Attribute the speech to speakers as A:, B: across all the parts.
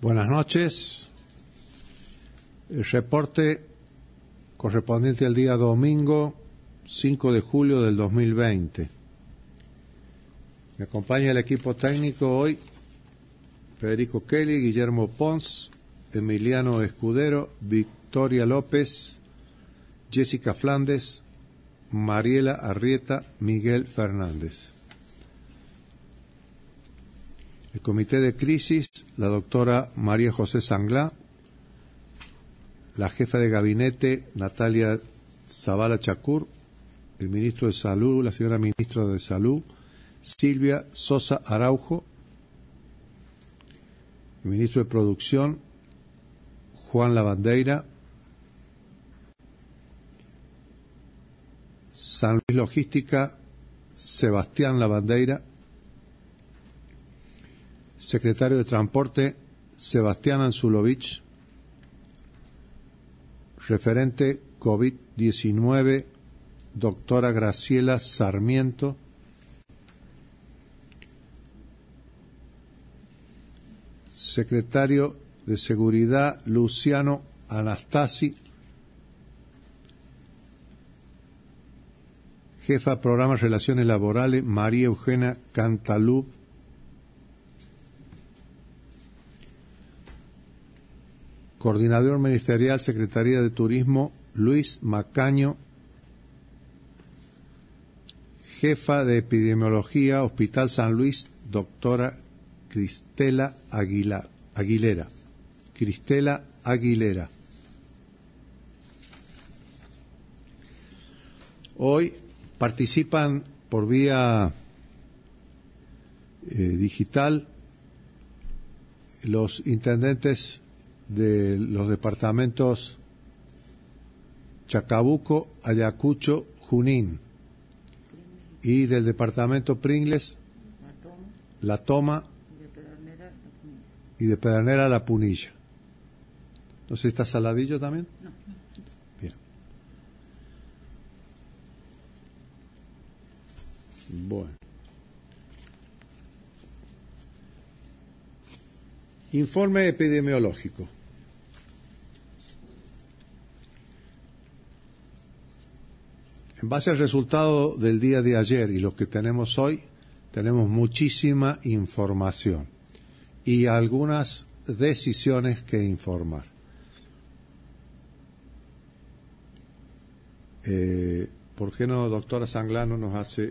A: Buenas noches. El reporte correspondiente al día domingo 5 de julio del 2020. Me acompaña el equipo técnico hoy: Federico Kelly, Guillermo Pons, Emiliano Escudero, Victoria López, Jessica Flandes, Mariela Arrieta, Miguel Fernández. El comité de crisis: la doctora María José Sanglá, la jefa de gabinete Natalia Zavala Chacur, el ministro de Salud, la señora ministra de Salud Silvia Sosa Araujo, el ministro de Producción Juan Lavandeira, San Luis Logística Sebastián Lavandeira, secretario de Transporte Sebastián Anzulovich, referente COVID-19 doctora Graciela Sarmiento, secretario de Seguridad Luciano Anastasi, jefa de Programa Relaciones Laborales María Eugenia Cantalub, coordinador ministerial Secretaría de Turismo Luis Macaño, jefa de Epidemiología Hospital San Luis doctora Cristela Aguilera. Hoy participan por vía digital los intendentes de los departamentos Chacabuco, Ayacucho, Junín, y del departamento Pringles, La Toma, y de Pedernera La Punilla. No sé si está Saladillo también.
B: No.
A: Bien. Bueno. Informe epidemiológico. En base al resultado del día de ayer y lo que tenemos hoy, tenemos muchísima información y algunas decisiones que informar. ¿Por qué no, doctora Sanglano, nos hace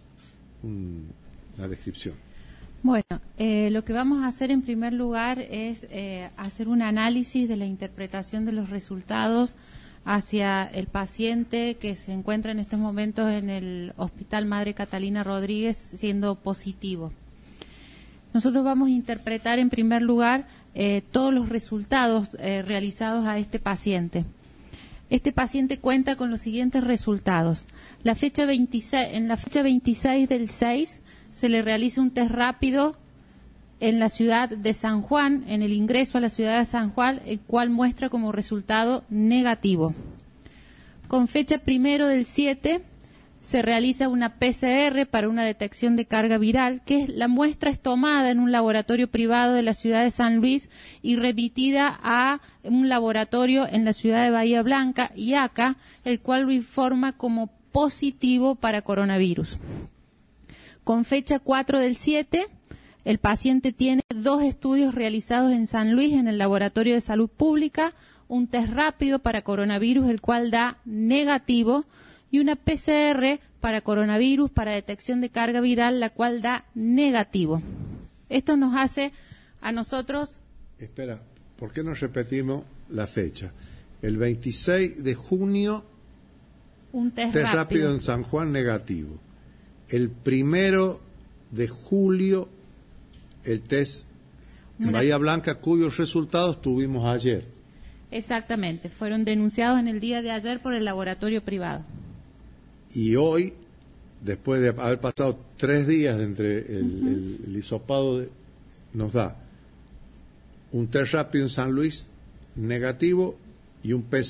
A: una descripción?
B: Bueno, lo que vamos a hacer en primer lugar es hacer un análisis de la interpretación de los resultados hacia el paciente que se encuentra en estos momentos en el Hospital Madre Catalina Rodríguez siendo positivo. Nosotros vamos a interpretar en primer lugar todos los resultados realizados a este paciente. Este paciente cuenta con los siguientes resultados. En la fecha 26 del 6 se le realiza un test rápido en la ciudad de San Juan, en el ingreso a la ciudad de San Juan, el cual muestra como resultado negativo. Con fecha 1 del 7 se realiza una PCR para una detección de carga viral, que es la muestra es tomada en un laboratorio privado de la ciudad de San Luis y remitida a un laboratorio en la ciudad de Bahía Blanca y acá, el cual lo informa como positivo para coronavirus. Con fecha 4 del 7, el paciente tiene 2 estudios realizados en San Luis en el Laboratorio de Salud Pública, un test rápido para coronavirus, el cual da negativo, y una PCR para coronavirus para detección de carga viral, la cual da negativo. Esto nos hace a nosotros...
A: Espera, ¿por qué no repetimos la fecha? El 26 de junio,
B: un test
A: rápido en San Juan, negativo. El 1 de julio, el test en Bahía Blanca, cuyos resultados tuvimos ayer.
B: Exactamente, fueron denunciados en el día de ayer por el laboratorio privado.
A: Y hoy, después de haber pasado 3 días entre el hisopado, nos da un test rápido en San Luis negativo y un PCR en San Luis negativo.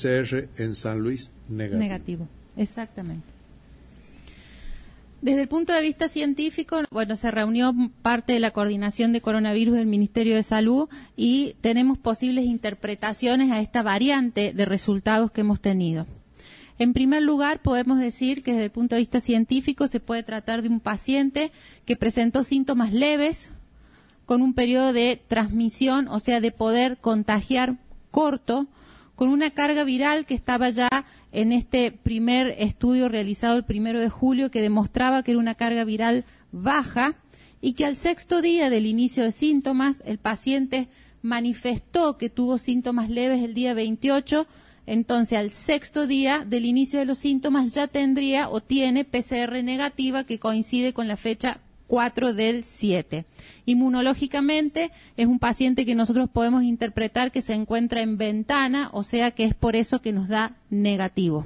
B: Negativo, exactamente. Desde el punto de vista científico, bueno, se reunió parte de la coordinación de coronavirus del Ministerio de Salud y tenemos posibles interpretaciones a esta variante de resultados que hemos tenido. En primer lugar, podemos decir que desde el punto de vista científico se puede tratar de un paciente que presentó síntomas leves con un periodo de transmisión, o sea, de poder contagiar corto, con una carga viral que estaba ya en este primer estudio realizado el 1 de julio, que demostraba que era una carga viral baja y que al 6º día del inicio de síntomas el paciente manifestó que tuvo síntomas leves el día 28, entonces al 6º día del inicio de los síntomas ya tendría o tiene PCR negativa que coincide con la fecha 4 del 7. Inmunológicamente es un paciente que nosotros podemos interpretar que se encuentra en ventana, o sea que es por eso que nos da negativo.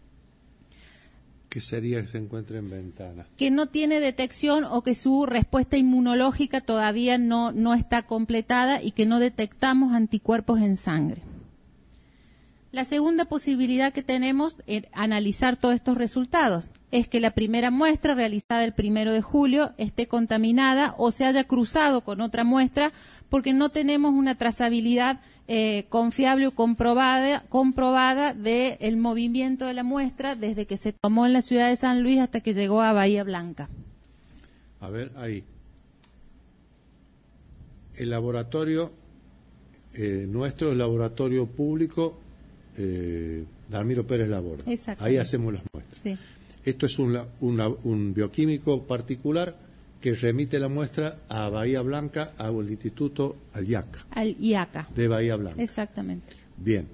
A: ¿Qué sería que se encuentre en ventana?
B: Que no tiene detección o que su respuesta inmunológica todavía no está completada y que no detectamos anticuerpos en sangre. La segunda posibilidad que tenemos en analizar todos estos resultados es que la primera muestra realizada el 1 de julio esté contaminada o se haya cruzado con otra muestra porque no tenemos una trazabilidad confiable o comprobada del movimiento de la muestra desde que se tomó en la ciudad de San Luis hasta que llegó a Bahía Blanca.
A: A ver, ahí. El laboratorio nuestro, el laboratorio público, Dalmiro Pérez Laborde. Ahí hacemos las muestras.
B: Sí.
A: Esto es un bioquímico particular que remite la muestra a Bahía Blanca, al instituto, al IACA.
B: Al IACA.
A: De Bahía Blanca.
B: Exactamente.
A: Bien.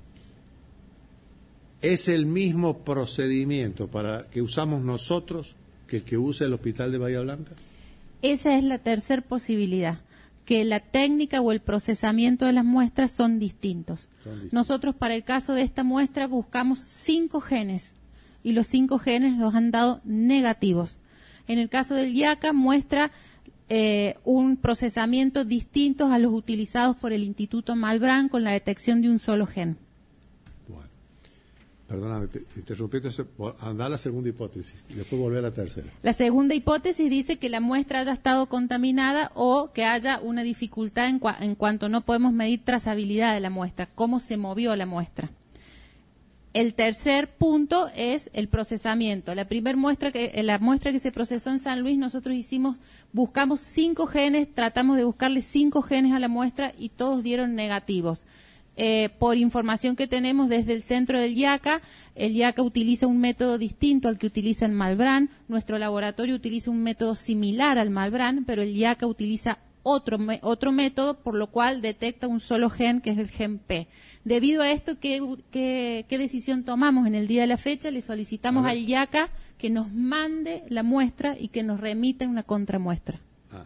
A: ¿Es el mismo procedimiento que usamos nosotros que el que usa el hospital de Bahía Blanca?
B: Esa es la tercera posibilidad, que la técnica o el procesamiento de las muestras son distintos. Nosotros para el caso de esta muestra buscamos 5 genes y los 5 genes los han dado negativos. En el caso del IACA muestra un procesamiento distinto a los utilizados por el Instituto Malbrán con la detección de un solo gen.
A: Bueno, perdóname, te interrumpí, anda a la segunda hipótesis y después volver a la tercera.
B: La segunda hipótesis dice que la muestra haya estado contaminada o que haya una dificultad en cuanto no podemos medir trazabilidad de la muestra, cómo se movió la muestra. El tercer punto es el procesamiento. La muestra que se procesó en San Luis, nosotros buscamos 5 genes, tratamos de buscarle 5 genes a la muestra y todos dieron negativos. Por información que tenemos desde el centro del IACA, el IACA utiliza un método distinto al que utiliza el Malbrán. Nuestro laboratorio utiliza un método similar al Malbrán, pero el IACA utiliza otro método, por lo cual detecta un solo gen, que es el gen P. Debido a esto, ¿qué decisión tomamos? En el día de la fecha le solicitamos al IACA que nos mande la muestra y que nos remita una contramuestra.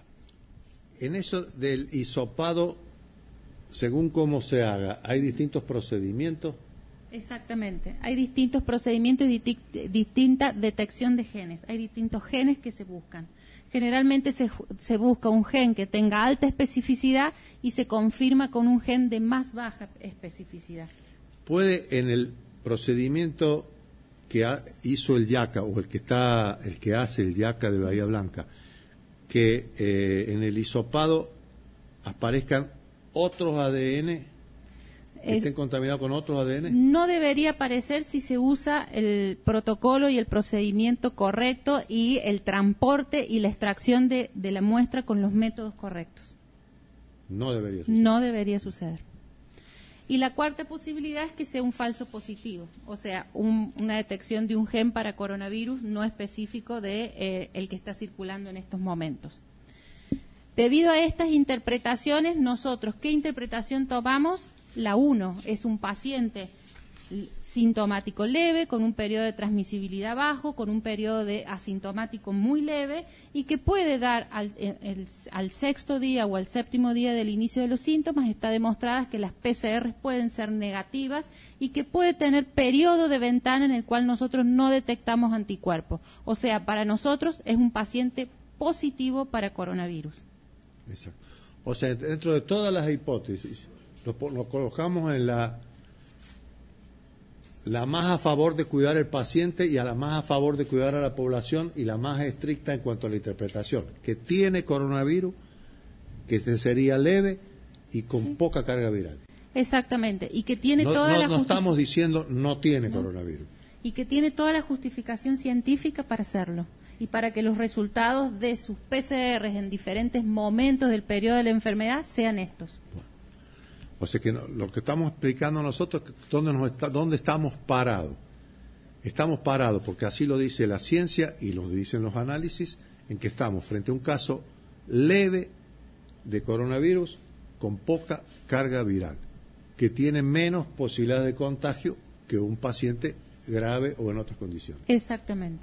A: En eso del hisopado, según cómo se haga, ¿hay distintos procedimientos?
B: Exactamente. Hay distintos procedimientos y distinta detección de genes. Hay distintos genes que se buscan. Generalmente se busca un gen que tenga alta especificidad y se confirma con un gen de más baja especificidad. ¿Puede
A: en el procedimiento que hizo el IACA o el que hace el IACA de Bahía Blanca, que en el hisopado aparezcan otros ADN que estén contaminados con otros ADN?
B: No debería aparecer si se usa el protocolo y el procedimiento correcto y el transporte y la extracción de la muestra con los métodos correctos.
A: No debería suceder.
B: No debería suceder. Y la cuarta posibilidad es que sea un falso positivo, o sea, una detección de un gen para coronavirus no específico de el que está circulando en estos momentos. Debido a estas interpretaciones, nosotros, ¿qué interpretación tomamos? La 1 es un paciente sintomático leve, con un periodo de transmisibilidad bajo, con un periodo de asintomático muy leve y que puede dar al 6º día o al 7º día del inicio de los síntomas. Está demostrado que las PCR pueden ser negativas y que puede tener periodo de ventana en el cual nosotros no detectamos anticuerpos. O sea, para nosotros es un paciente positivo para coronavirus.
A: Exacto. O sea, dentro de todas las hipótesis, nos colocamos en la la más a favor de cuidar al paciente y a la más a favor de cuidar a la población y la más estricta en cuanto a la interpretación, que tiene coronavirus, que sería leve y con poca carga viral.
B: Exactamente, y que tiene
A: no estamos diciendo no tiene coronavirus.
B: Y que tiene toda la justificación científica para hacerlo, y para que los resultados de sus PCR en diferentes momentos del periodo de la enfermedad sean estos.
A: Bueno. O sea que lo que estamos explicando nosotros es dónde estamos parados. Estamos parados porque así lo dice la ciencia y lo dicen los análisis, en que estamos frente a un caso leve de coronavirus con poca carga viral, que tiene menos posibilidades de contagio que un paciente grave o en otras condiciones.
B: Exactamente.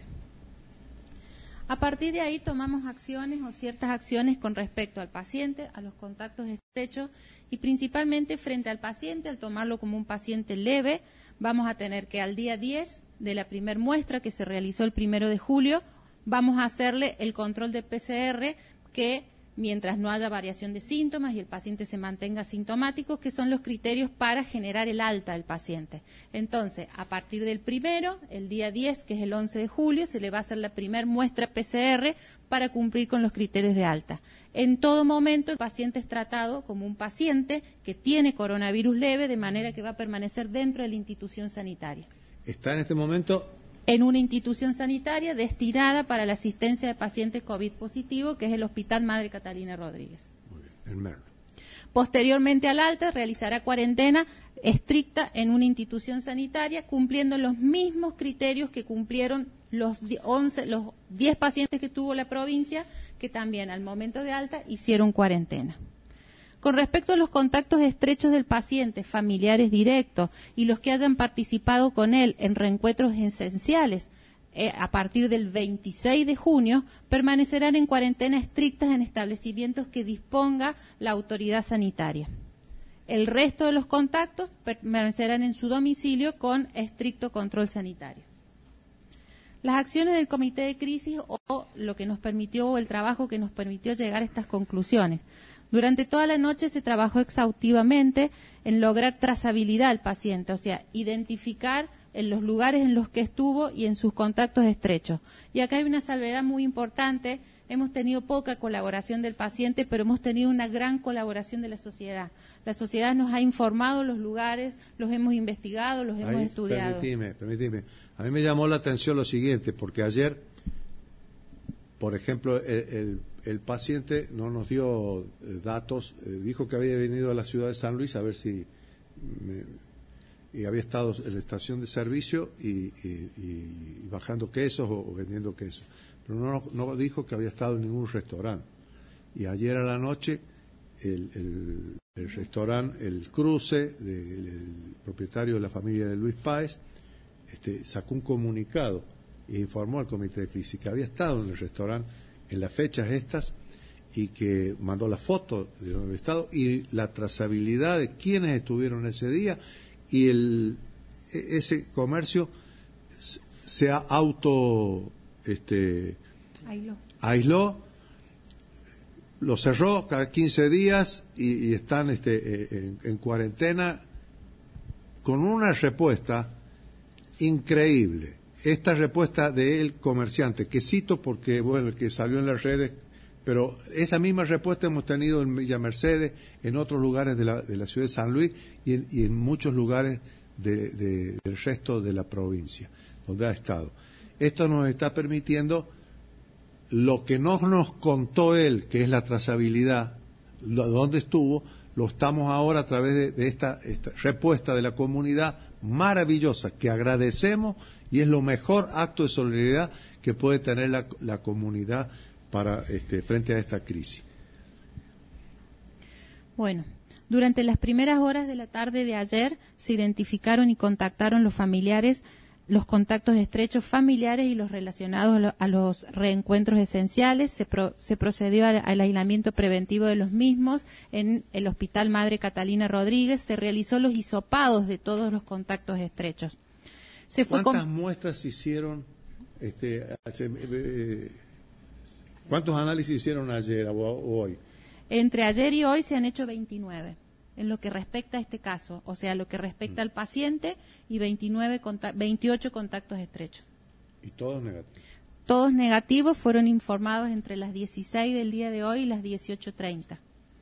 B: A partir de ahí tomamos acciones o ciertas acciones con respecto al paciente, a los contactos estrechos y principalmente frente al paciente, al tomarlo como un paciente leve, vamos a tener que al día 10 de la primer muestra que se realizó el 1 de julio, vamos a hacerle el control de PCR que mientras no haya variación de síntomas y el paciente se mantenga asintomático, que son los criterios para generar el alta del paciente. Entonces, a partir del 1, el día 10, que es el 11 de julio, se le va a hacer la primera muestra PCR para cumplir con los criterios de alta. En todo momento, el paciente es tratado como un paciente que tiene coronavirus leve, de manera que va a permanecer dentro de la institución sanitaria.
A: ¿Está en este momento
B: en una institución sanitaria destinada para la asistencia de pacientes COVID positivo, que es el Hospital Madre Catalina Rodríguez?
A: Muy bien, en Merlo.
B: Posteriormente al alta, realizará cuarentena estricta en una institución sanitaria, cumpliendo los mismos criterios que cumplieron los 10 pacientes que tuvo la provincia, que también al momento de alta hicieron cuarentena. Con respecto a los contactos estrechos del paciente, familiares directos y los que hayan participado con él en reencuentros esenciales, a partir del 26 de junio, permanecerán en cuarentena estrictas en establecimientos que disponga la autoridad sanitaria. El resto de los contactos permanecerán en su domicilio con estricto control sanitario. Las acciones del comité de crisis o lo que nos permitió, o el trabajo que nos permitió llegar a estas conclusiones. Durante toda la noche se trabajó exhaustivamente en lograr trazabilidad al paciente, o sea, identificar en los lugares en los que estuvo y en sus contactos estrechos. Y acá hay una salvedad muy importante. Hemos tenido poca colaboración del paciente, pero hemos tenido una gran colaboración de la sociedad. La sociedad nos ha informado los lugares, los hemos investigado, los hemos estudiado.
A: Permitime. A mí me llamó la atención lo siguiente, porque ayer, por ejemplo, el paciente no nos dio datos, dijo que había venido a la ciudad de San Luis a ver si... y había estado en la estación de servicio y bajando quesos o vendiendo quesos. Pero no dijo que había estado en ningún restaurante. Y ayer a la noche el restaurante El Cruce, el propietario de la familia de Luis Páez, sacó un comunicado e informó al comité de crisis que había estado en el restaurante en las fechas estas y que mandó la foto de donde había estado y la trazabilidad de quienes estuvieron ese día, y ese comercio se ha aisló, lo cerró cada 15 días y están en cuarentena con una respuesta increíble. Esta respuesta del comerciante, que cito porque, bueno, que salió en las redes, pero esa misma respuesta hemos tenido en Villa Mercedes, en otros lugares de la ciudad de San Luis y en muchos lugares del resto de la provincia, donde ha estado. Esto nos está permitiendo lo que no nos contó él, que es la trazabilidad, dónde estuvo, lo estamos ahora a través de esta respuesta de la comunidad maravillosa, que agradecemos, y es lo mejor acto de solidaridad que puede tener la comunidad para frente a esta crisis.
B: Bueno, durante las primeras horas de la tarde de ayer se identificaron y contactaron los familiares, los contactos estrechos familiares y los relacionados a los reencuentros esenciales. Se procedió al aislamiento preventivo de los mismos en el Hospital Madre Catalina Rodríguez. Se realizó los hisopados de todos los contactos estrechos.
A: ¿Cuántas muestras hicieron? ¿Cuántos análisis hicieron ayer o hoy?
B: Entre ayer y hoy se han hecho 29. en lo que respecta a este caso, o sea, lo que respecta al paciente y 28 contactos estrechos.
A: ¿Y todos negativos?
B: Todos negativos, fueron informados entre las 16 del día de hoy y las 18:30.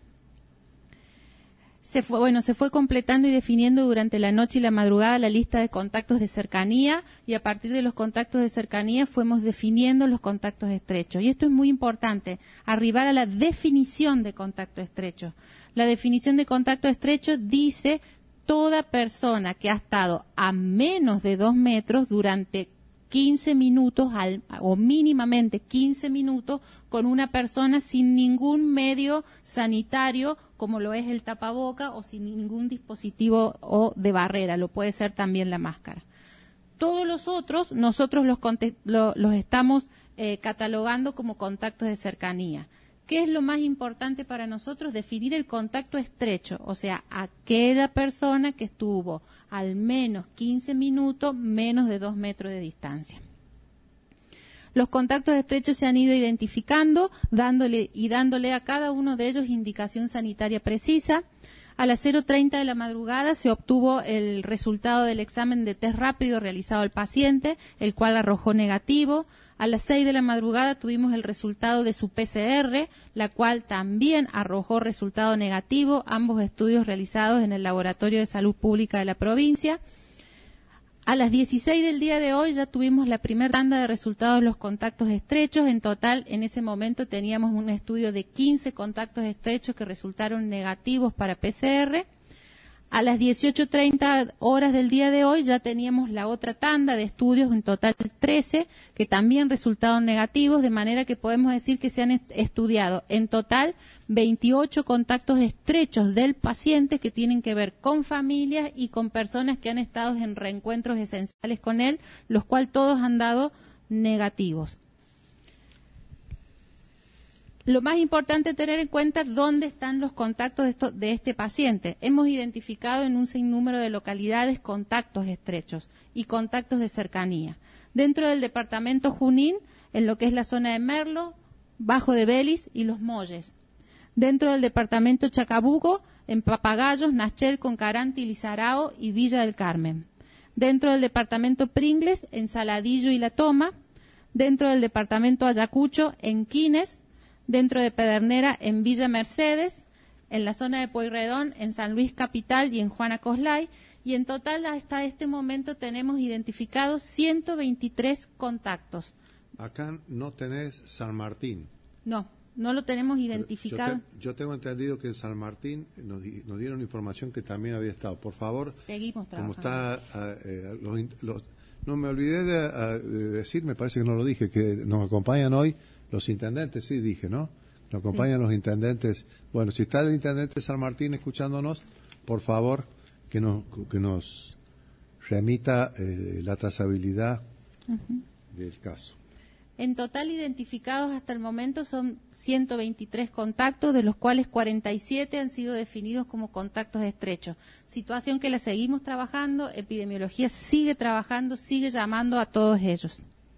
B: Se fue completando y definiendo durante la noche y la madrugada la lista de contactos de cercanía, y a partir de los contactos de cercanía fuimos definiendo los contactos estrechos. Y esto es muy importante, arribar a la definición de contacto estrecho. La definición de contacto estrecho dice toda persona que ha estado a menos de 2 metros durante 15 minutos o mínimamente 15 minutos con una persona sin ningún medio sanitario, como lo es el tapaboca, o sin ningún dispositivo o de barrera, lo puede ser también la máscara. Todos los otros nosotros los estamos catalogando como contactos de cercanía. ¿Qué es lo más importante para nosotros? Definir el contacto estrecho, o sea, aquella persona que estuvo al menos 15 minutos, menos de 2 metros de distancia. Los contactos estrechos se han ido identificando, dándole a cada uno de ellos indicación sanitaria precisa. A las 0:30 de la madrugada se obtuvo el resultado del examen de test rápido realizado al paciente, el cual arrojó negativo. A las 6 de la madrugada tuvimos el resultado de su PCR, la cual también arrojó resultado negativo, ambos estudios realizados en el Laboratorio de Salud Pública de la provincia. A las 16 del día de hoy ya tuvimos la primera tanda de resultados de los contactos estrechos. En total, en ese momento teníamos un estudio de 15 contactos estrechos que resultaron negativos para PCR. A las 18:30 horas del día de hoy ya teníamos la otra tanda de estudios, en total 13, que también resultaron negativos, de manera que podemos decir que se han estudiado en total 28 contactos estrechos del paciente que tienen que ver con familias y con personas que han estado en reencuentros esenciales con él, los cuales todos han dado negativos. Lo más importante es tener en cuenta dónde están los contactos de este paciente. Hemos identificado en un sinnúmero de localidades contactos estrechos y contactos de cercanía. Dentro del departamento Junín, en lo que es la zona de Merlo, Bajo de Belis y Los Molles. Dentro del departamento Chacabuco, en Papagayos, Nachel, Concaranti, Lizarao y Villa del Carmen. Dentro del departamento Pringles, en Saladillo y La Toma. Dentro del departamento Ayacucho, en Quines. Dentro de Pedernera, en Villa Mercedes, en la zona de Pueyrredón, en San Luis Capital y en Juana Coslay, y en total hasta este momento tenemos identificados 123 contactos.
A: Acá no tenés San Martín.
B: No lo tenemos identificado.
A: Yo tengo entendido que en San Martín nos dieron información que también había estado. Por favor,
B: seguimos trabajando.
A: Como está, no me olvidé de decir, me parece que no lo dije, que nos acompañan hoy los intendentes, sí dije, ¿no? Nos acompañan los intendentes. Bueno, si está el intendente San Martín escuchándonos, por favor, que nos remita la trazabilidad del caso.
B: En total identificados hasta el momento son 123 contactos, de los cuales 47 han sido definidos como contactos estrechos. Situación que la seguimos trabajando, epidemiología sigue trabajando, sigue llamando a todos ellos.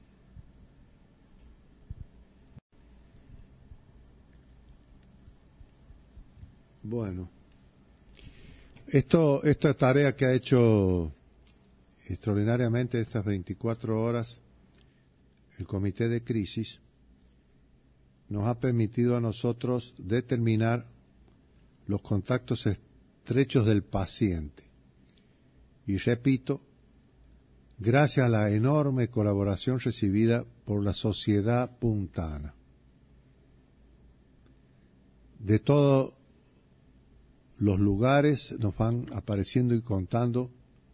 A: Bueno, esta tarea que ha hecho extraordinariamente estas 24 horas el Comité de Crisis nos ha permitido a nosotros determinar los contactos estrechos del paciente. Y repito, gracias a la enorme colaboración recibida por la Sociedad Puntana. De todos los lugares nos van apareciendo y contando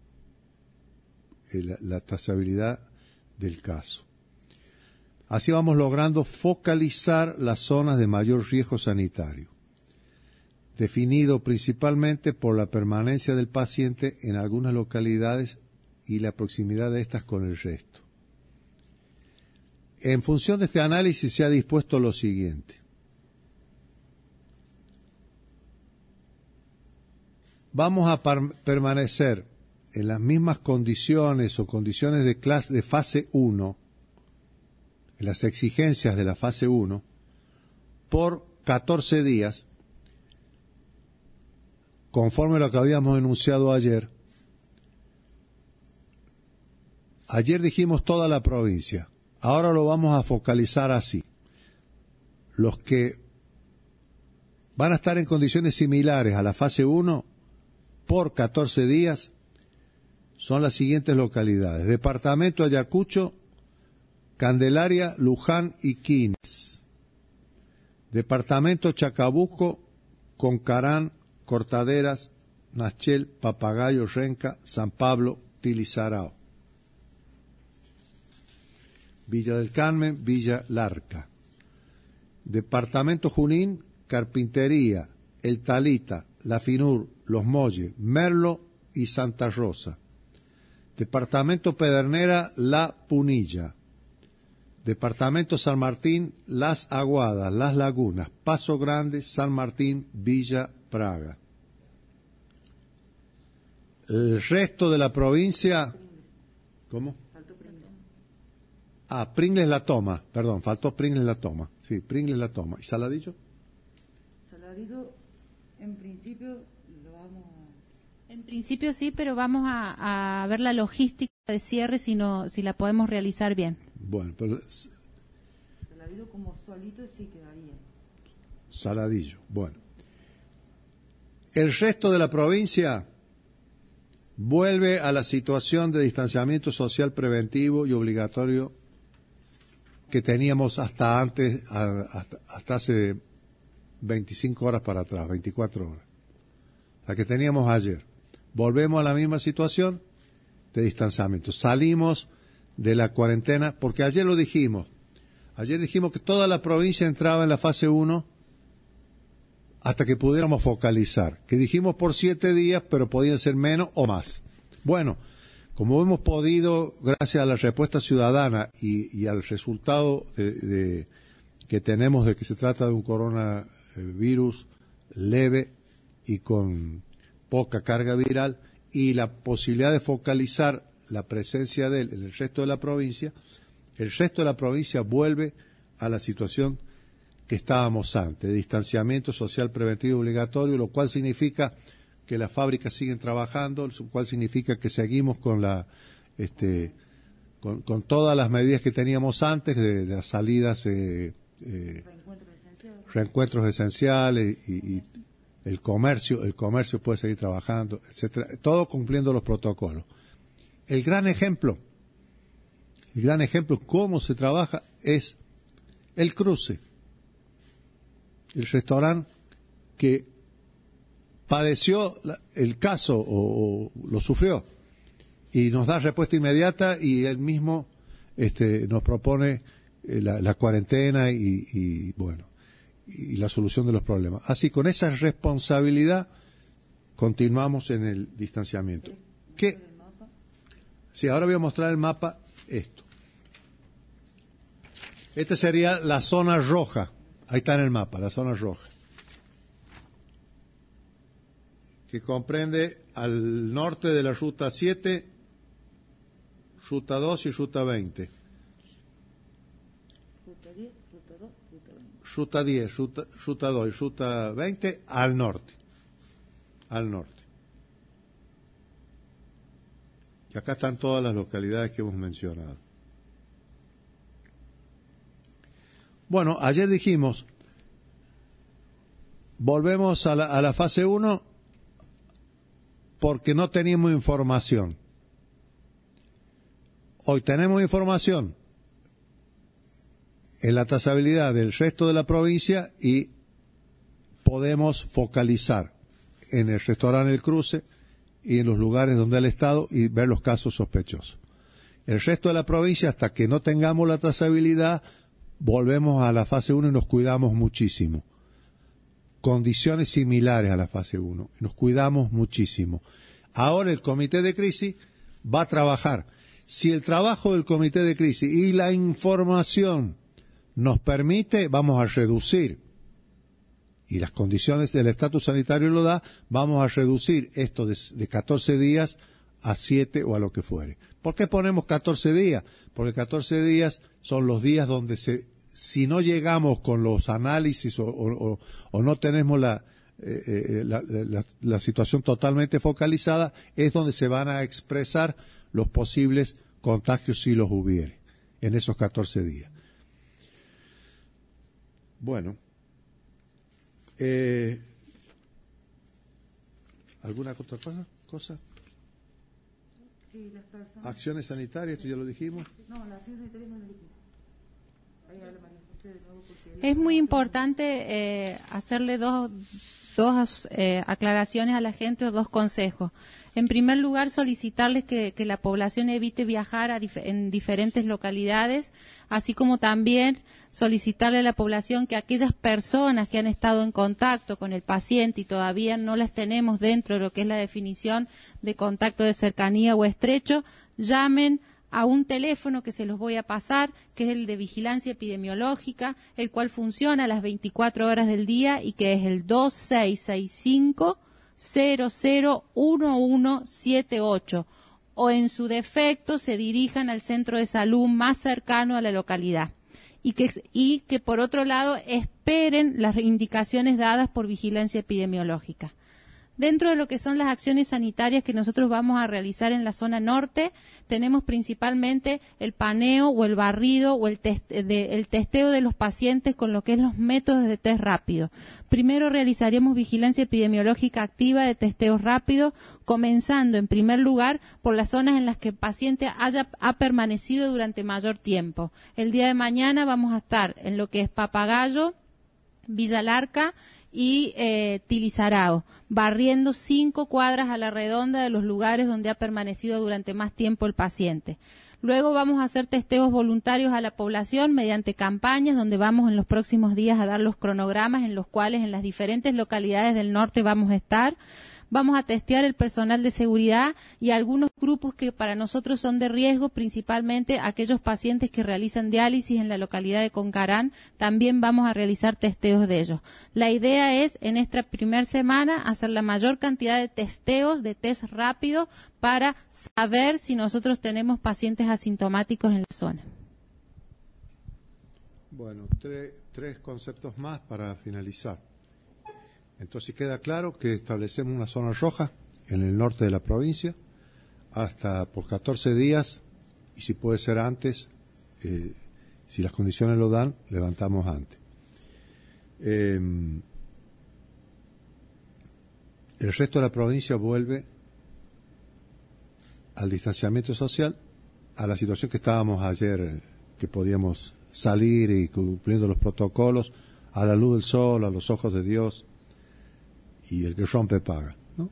A: la trazabilidad del caso. Así vamos logrando focalizar las zonas de mayor riesgo sanitario, definido principalmente por la permanencia del paciente en algunas localidades y la proximidad de estas con el resto. En función de este análisis se ha dispuesto lo siguiente. Vamos a permanecer en las mismas condiciones o condiciones de fase 1, en las exigencias de la fase 1, por 14 días, conforme a lo que habíamos enunciado ayer. Ayer dijimos toda la provincia, ahora lo vamos a focalizar así. Los que van a estar en condiciones similares a la fase 1 por 14 días son las siguientes localidades: Departamento Ayacucho, Candelaria, Luján y Quines. Departamento Chacabuco, Concarán, Cortaderas, Nachel, Papagayo, Renca, San Pablo, Tilizarao. Villa del Carmen, Villa Larca. Departamento Junín, Carpintería, El Talita, La Finur, Los Molles, Merlo y Santa Rosa. Departamento Pedernera, La Punilla. Departamento San Martín, Las Aguadas, Las Lagunas, Paso Grande, San Martín, Villa Praga. El resto de la provincia... ¿Cómo? Pringles La Toma, perdón, faltó Pringles La Toma. Sí, Pringles La Toma. ¿Y Saladillo?
C: Saladillo, en principio, lo vamos a...
B: En principio sí, pero vamos a ver la logística de cierre si la podemos realizar bien.
A: Bueno, pero...
C: Saladillo como solito sí quedaría.
A: Saladillo, bueno. El resto de la provincia vuelve a la situación de distanciamiento social preventivo y obligatorio que teníamos hasta antes, hasta hace 25 horas para atrás, 24 horas. La que teníamos ayer. Volvemos a la misma situación de distanciamiento. Salimos de la cuarentena, porque ayer lo dijimos. Ayer dijimos que toda la provincia entraba en la fase 1 hasta que pudiéramos focalizar. Que dijimos por 7 días, pero podían ser menos o más. Bueno, como hemos podido, gracias a la respuesta ciudadana y al resultado que tenemos de que se trata de un coronavirus leve y con poca carga viral, y la posibilidad de focalizar la presencia de él en el resto de la provincia, el resto de la provincia vuelve a la situación que estábamos antes, de distanciamiento social preventivo obligatorio, lo cual significa que las fábricas siguen trabajando, lo cual significa que seguimos con con todas las medidas que teníamos antes, de las salidas, reencuentros esenciales y el comercio puede seguir trabajando, etcétera, todo cumpliendo los protocolos. El gran ejemplo cómo se trabaja es el cruce, el restaurante que padeció el caso o lo sufrió y nos da respuesta inmediata, y él mismo nos propone la cuarentena y la solución de los problemas. Así, con esa responsabilidad continuamos en el distanciamiento. ¿Qué? Sí, ahora voy a mostrar el mapa. Esta sería la zona roja. Ahí está en el mapa, la zona roja, que comprende al norte de la ruta 7, ruta 2 y ruta 20.
C: Ruta 10, ruta 2, ruta 20.
A: Ruta 10, ruta 2 y ruta 20 al norte. Y acá están todas las localidades que hemos mencionado. Bueno, ayer dijimos, volvemos a la fase 1 porque no teníamos información. Hoy tenemos información en la trazabilidad del resto de la provincia y podemos focalizar en el restaurante El Cruce y en los lugares donde ha estado y ver los casos sospechosos. El resto de la provincia, hasta que no tengamos la trazabilidad, volvemos a la fase 1 y nos cuidamos muchísimo. Condiciones similares a la fase 1. Nos cuidamos muchísimo. Ahora el comité de crisis va a trabajar. Si el trabajo del comité de crisis y la información nos permite, vamos a reducir, y las condiciones del estatus sanitario lo da, vamos a reducir esto de 14 días a 7 o a lo que fuere. ¿Por qué ponemos 14 días? Porque 14 días son los días donde si no llegamos con los análisis o no tenemos la situación totalmente focalizada, es donde se van a expresar los posibles contagios si los hubiere en esos 14 días. Bueno, ¿alguna otra cosa?
C: Sí, las personas.
A: Acciones sanitarias, esto ya lo dijimos.
C: No, las acciones sanitarias no lo dijimos. Ahí habla María José de nuevo porque...
B: Es muy importante hacerle dos aclaraciones a la gente o dos consejos. En primer lugar, solicitarles que la población evite viajar en diferentes localidades, así como también solicitarle a la población que aquellas personas que han estado en contacto con el paciente y todavía no las tenemos dentro de lo que es la definición de contacto de cercanía o estrecho, llamen a un teléfono que se los voy a pasar, que es el de vigilancia epidemiológica, el cual funciona a las 24 horas del día y que es el 2665-001178, o en su defecto se dirijan al centro de salud más cercano a la localidad. Y que por otro lado esperen las indicaciones dadas por vigilancia epidemiológica. Dentro de lo que son las acciones sanitarias que nosotros vamos a realizar en la zona norte, tenemos principalmente el paneo o el barrido o el testeo de los pacientes con lo que es los métodos de test rápido. Primero realizaremos vigilancia epidemiológica activa de testeo rápido, comenzando en primer lugar por las zonas en las que el paciente ha permanecido durante mayor tiempo. El día de mañana vamos a estar en lo que es Papagayo, Villa Larca y Tilizarao, barriendo 5 cuadras a la redonda de los lugares donde ha permanecido durante más tiempo el paciente. Luego vamos a hacer testeos voluntarios a la población mediante campañas donde vamos en los próximos días a dar los cronogramas en los cuales en las diferentes localidades del norte vamos a estar. Vamos a testear el personal de seguridad y algunos grupos que para nosotros son de riesgo, principalmente aquellos pacientes que realizan diálisis en la localidad de Concarán, también vamos a realizar testeos de ellos. La idea es, en esta primera semana, hacer la mayor cantidad de testeos, de test rápidos, para saber si nosotros tenemos pacientes asintomáticos en la zona.
A: Bueno, tres conceptos más para finalizar. Entonces queda claro que establecemos una zona roja en el norte de la provincia hasta por 14 días y si puede ser antes, si las condiciones lo dan, levantamos antes. El resto de la provincia vuelve al distanciamiento social, a la situación que estábamos ayer, que podíamos salir y cumpliendo los protocolos, a la luz del sol, a los ojos de Dios, y el que rompe paga, ¿no?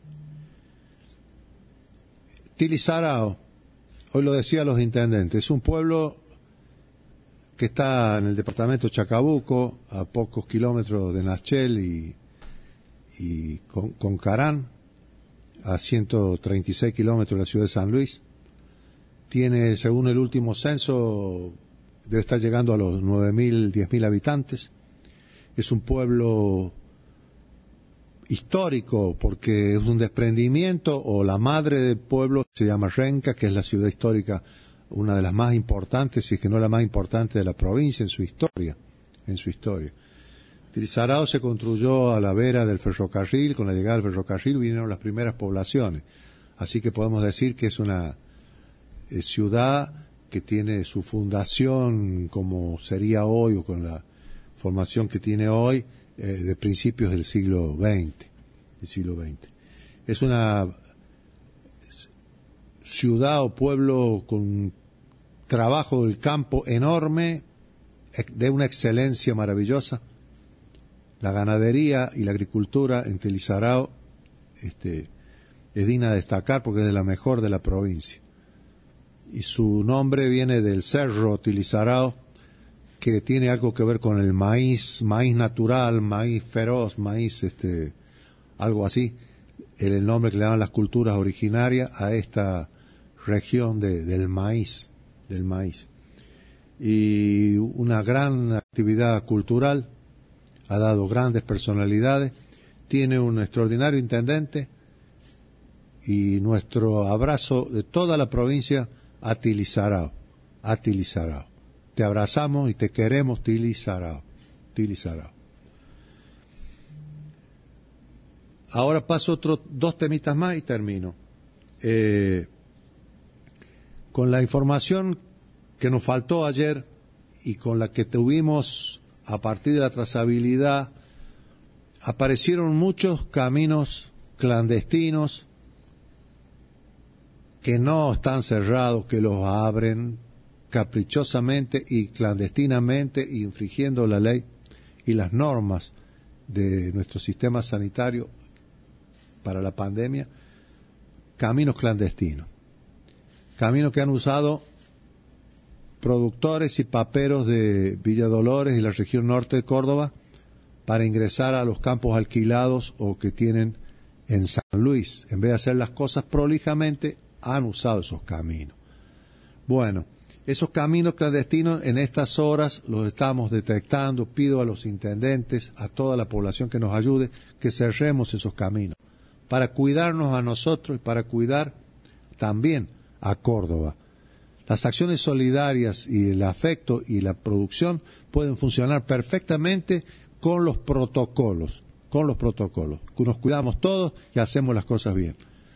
A: Tilizarao, hoy lo decían los intendentes, es un pueblo que está en el departamento Chacabuco, a pocos kilómetros de Nachel y Concarán, a 136 kilómetros de la ciudad de San Luis. Tiene, según el último censo, debe estar llegando a los 9.000, 10.000 habitantes. Es un pueblo histórico porque es un desprendimiento, o la madre del pueblo se llama Renca, que es la ciudad histórica, una de las más importantes, si es que no la más importante de la provincia en su historia. Tilizarao se construyó a la vera del ferrocarril, con la llegada del ferrocarril vinieron las primeras poblaciones, así que podemos decir que es una ciudad que tiene su fundación como sería hoy, o con la formación que tiene hoy, de principios del siglo XX. Es una ciudad o pueblo con trabajo del campo enorme, de una excelencia maravillosa. La ganadería y la agricultura en Tilizarao es digna de destacar porque es de la mejor de la provincia. Y su nombre viene del cerro Tilizarao, que tiene algo que ver con el maíz natural, maíz feroz, maíz, algo así, el nombre que le dan las culturas originarias a esta región del maíz. Y una gran actividad cultural, ha dado grandes personalidades, tiene un extraordinario intendente, y nuestro abrazo de toda la provincia a Tilizarao. Te abrazamos y te queremos, Tilizarao. Ahora paso otros 2 temitas más y termino. Con la información que nos faltó ayer y con la que tuvimos a partir de la trazabilidad, aparecieron muchos caminos clandestinos que no están cerrados, que los abren caprichosamente y clandestinamente, infringiendo la ley y las normas de nuestro sistema sanitario para la pandemia, caminos clandestinos, caminos que han usado productores y paperos de Villa Dolores y la región norte de Córdoba para ingresar a los campos alquilados o que tienen en San Luis. En vez de hacer las cosas prolijamente, han usado esos caminos. Bueno, esos caminos clandestinos en estas horas los estamos detectando. Pido a los intendentes, a toda la población que nos ayude, que cerremos esos caminos para cuidarnos a nosotros y para cuidar también a Córdoba. Las acciones solidarias y el afecto y la producción pueden funcionar perfectamente con los protocolos, nos cuidamos todos y hacemos las cosas bien.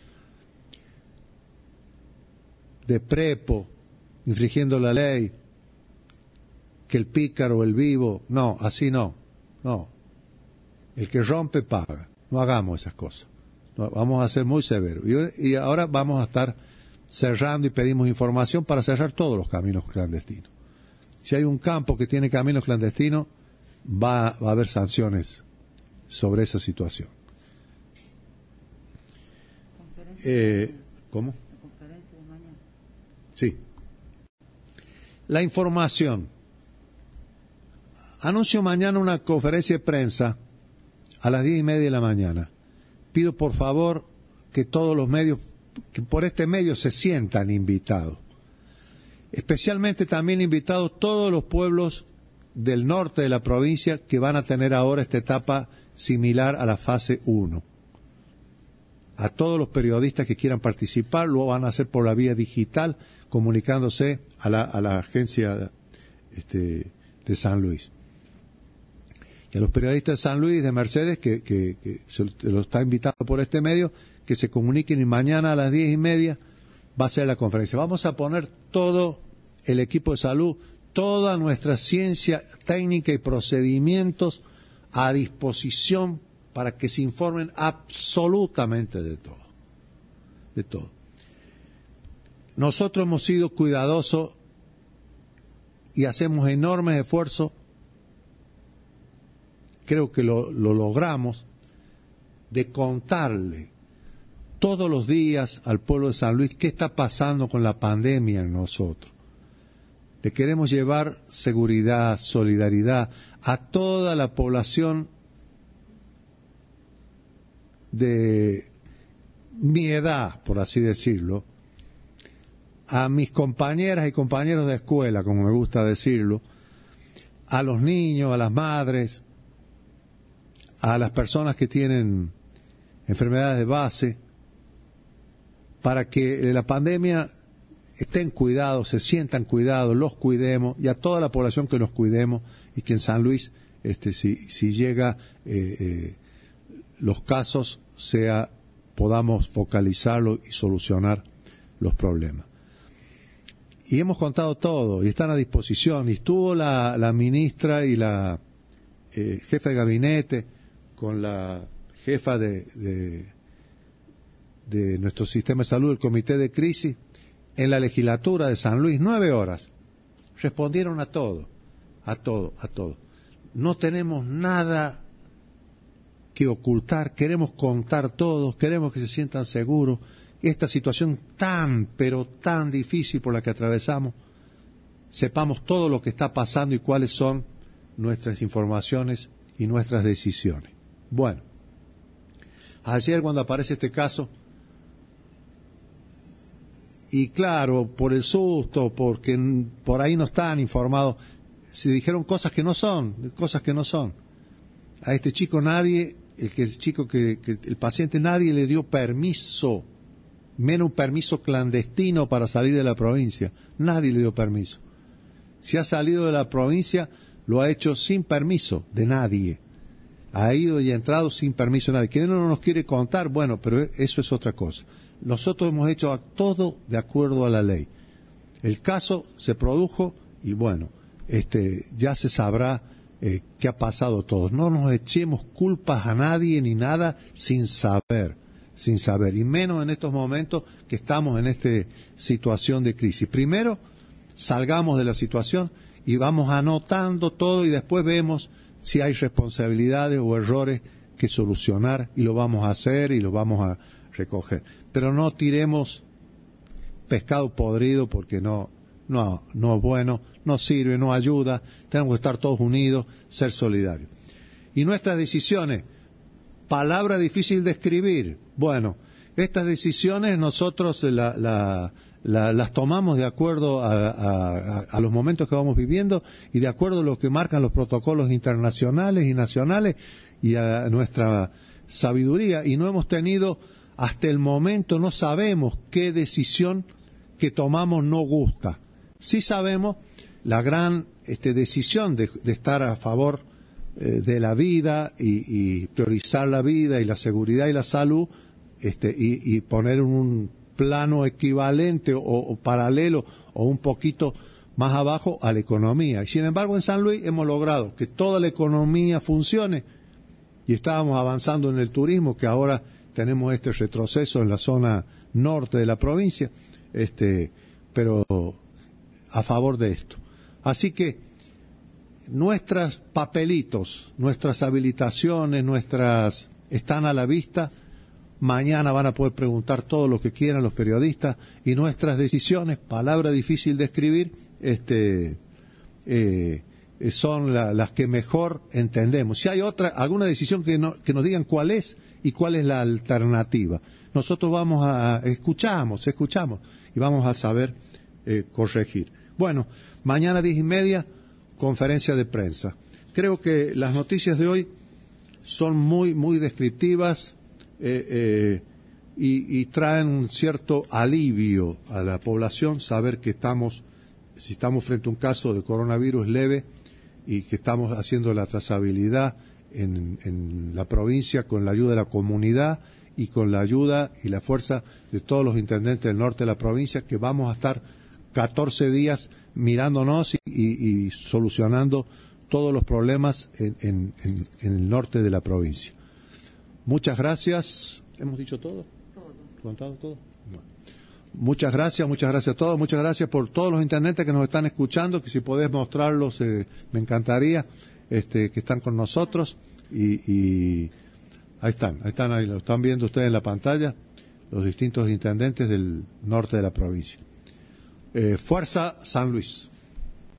A: De prepo, infringiendo la ley, que el pícaro, el vivo, no, así no. El que rompe paga, no hagamos esas cosas. No, vamos a ser muy severos. Y ahora vamos a estar cerrando y pedimos información para cerrar todos los caminos clandestinos. Si hay un campo que tiene caminos clandestinos, va a haber sanciones sobre esa situación. ¿Cómo?
C: La conferencia de mañana.
A: Sí. La información. Anuncio mañana una conferencia de prensa a las 10:30 de la mañana. Pido por favor que todos los medios, que por este medio se sientan invitados. Especialmente también invitados todos los pueblos del norte de la provincia que van a tener ahora esta etapa similar a la fase 1. A todos los periodistas que quieran participar lo van a hacer por la vía digital, comunicándose a la agencia de San Luis. Y a los periodistas de San Luis, de Mercedes, que se los está invitando por este medio, que se comuniquen y mañana a las 10:30 va a ser la conferencia. Vamos a poner todo el equipo de salud, toda nuestra ciencia técnica y procedimientos a disposición para que se informen absolutamente de todo. De todo. Nosotros hemos sido cuidadosos y hacemos enormes esfuerzos, creo que lo logramos, de contarle todos los días al pueblo de San Luis qué está pasando con la pandemia en nosotros. Le queremos llevar seguridad, solidaridad a toda la población de mi edad, por así decirlo, a mis compañeras y compañeros de escuela, como me gusta decirlo, a los niños, a las madres, a las personas que tienen enfermedades de base, para que la pandemia estén cuidados, se sientan cuidados, los cuidemos, y a toda la población que nos cuidemos, y que en San Luis, si llega los casos, podamos focalizarlo y solucionar los problemas. Y hemos contado todo, y están a disposición, y estuvo la ministra y la jefa de gabinete con la jefa de nuestro sistema de salud, el comité de crisis, en la legislatura de San Luis, 9 horas. Respondieron a todo. No tenemos nada que ocultar, queremos contar todo, queremos que se sientan seguros. Esta situación pero tan difícil por la que atravesamos, sepamos todo lo que está pasando y cuáles son nuestras informaciones y nuestras decisiones. Bueno, ayer cuando aparece este caso, y claro, por el susto, porque por ahí no están informados, se dijeron cosas que no son. A este chico nadie, el paciente nadie le dio permiso, menos un permiso clandestino para salir de la provincia. Nadie le dio permiso. Si ha salido de la provincia, lo ha hecho sin permiso de nadie. ha ido y ha entrado sin permiso de nadie. Que no nos quiere contar, bueno, pero eso es otra cosa. Nosotros hemos hecho todo de acuerdo a la ley. El caso se produjo y bueno, ya se sabrá qué ha pasado todo. No nos echemos culpas a nadie ni nada sin saber, y menos en estos momentos que estamos en esta situación de crisis. Primero, salgamos de la situación y vamos anotando todo y después vemos si hay responsabilidades o errores que solucionar y lo vamos a hacer y lo vamos a recoger. Pero no tiremos pescado podrido porque no es bueno, no sirve, no ayuda. Tenemos que estar todos unidos, ser solidarios. Y nuestras decisiones, palabra difícil de escribir. Bueno, estas decisiones nosotros las tomamos de acuerdo a los momentos que vamos viviendo y de acuerdo a lo que marcan los protocolos internacionales y nacionales y a nuestra sabiduría. Y no hemos tenido, hasta el momento, no sabemos qué decisión que tomamos no gusta. Sí sabemos la gran decisión de estar a favor de la vida y priorizar la vida y la seguridad y la salud y poner un plano equivalente o paralelo o un poquito más abajo a la economía. Y sin embargo en San Luis hemos logrado que toda la economía funcione y estábamos avanzando en el turismo, que ahora tenemos este retroceso en la zona norte de la provincia, pero a favor de esto. Así que nuestros papelitos, nuestras habilitaciones, están a la vista. Mañana van a poder preguntar todo lo que quieran los periodistas y nuestras decisiones, palabra difícil de escribir, son las que mejor entendemos. Si hay alguna decisión que nos digan cuál es y cuál es la alternativa. Nosotros escuchamos y vamos a saber corregir. Bueno, mañana 10:30, conferencia de prensa. Creo que las noticias de hoy son muy, muy descriptivas y traen un cierto alivio a la población, saber que si estamos frente a un caso de coronavirus leve y que estamos haciendo la trazabilidad en la provincia con la ayuda de la comunidad y con la ayuda y la fuerza de todos los intendentes del norte de la provincia, que vamos a estar 14 días mirándonos y solucionando todos los problemas en el norte de la provincia. Muchas gracias. ¿Hemos dicho todo? ¿Contado todo? Bueno. Muchas gracias a todos. Muchas gracias por todos los intendentes que nos están escuchando, que si podés mostrarlos me encantaría, que están con nosotros y ahí están, lo están viendo ustedes en la pantalla, los distintos intendentes del norte de la provincia. Fuerza San Luis.